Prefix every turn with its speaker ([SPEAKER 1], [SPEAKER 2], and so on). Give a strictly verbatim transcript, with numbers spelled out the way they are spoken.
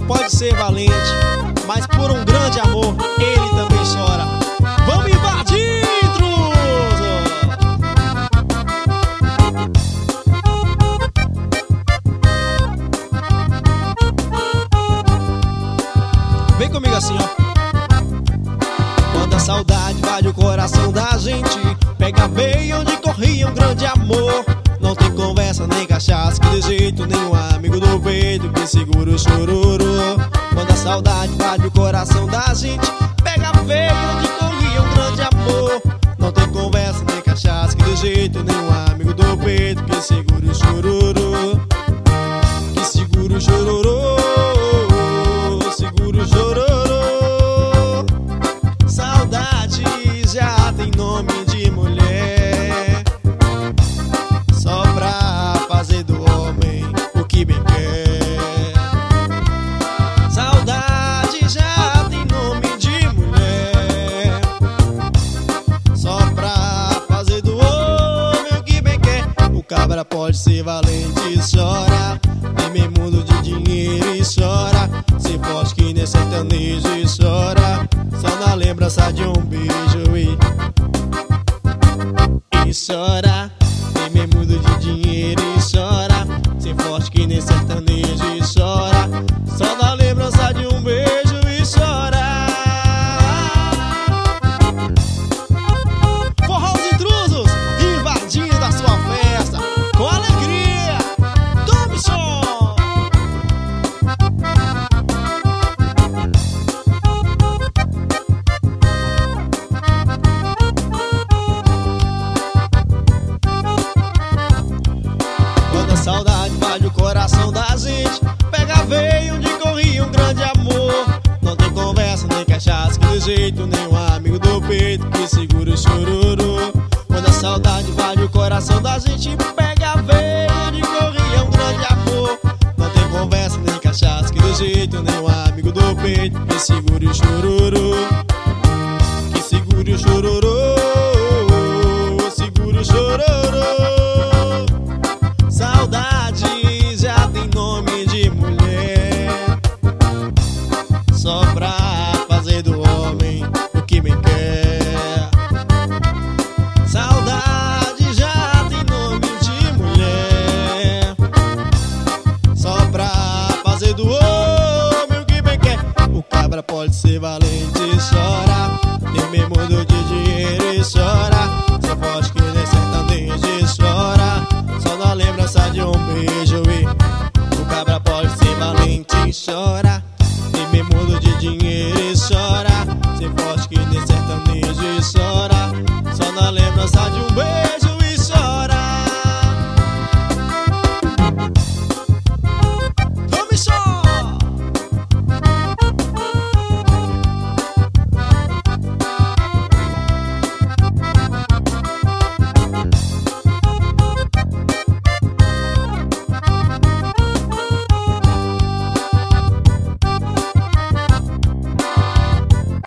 [SPEAKER 1] pode ser valente, mas por um grande amor ele também chora. Vamos invadir, intruso! Vem comigo assim, ó. Quando a saudade invade o coração da gente, pega a veia onde corria um grande amor. Não tem conversa nem cachaça, que de jeito nenhum amigo do peito que segura o chororô. Quando a saudade invade o coração da gente, pega a veia onde corria um grande amor. Não tem conversa nem cachaça, que de jeito nenhum amigo do peito que segura o chororô. Que segura o chororô, segura o chororô. Saudade já tem nome de mulher, só pra fazer do homem o que bem quer. Saudade já tem nome de mulher, só pra fazer do homem o que bem quer. O cabra pode ser valente e chora, tem meio mundo de dinheiro e chora, ser forte que nem sertanejo e chora, só na lembrança de um beijo e, e chora. Tem meio mundo de dinheiro e chora, ser forte que nem sertanejo e chora, só na lembrança de um beijo e chora. Forró os intrusos invadindo a sua festa com alegria. Tome som! Quando a saudade invade o coração da gente, pega a veia onde corria um grande amor. Não tem conversa nem cachaça, que de jeito nenhum amigo do peito que segura o chororô. Quando a saudade invade o coração da gente, pega a veia onde corria um grande amor. Não tem conversa nem cachaça, que de jeito nenhum amigo do peito que segura o chororô. Que segura o chororô, segura o chororô. Saudade já tem nome de mulher, só pra fazer do homem o que bem quer. Saudade já tem nome de mulher, só pra fazer do homem o que bem quer. O cabra pode ser valente e chora, tem meio mundo de dinheiro e chora, ser forte que nem sertanejo e chora, só na lembrança de um beijo e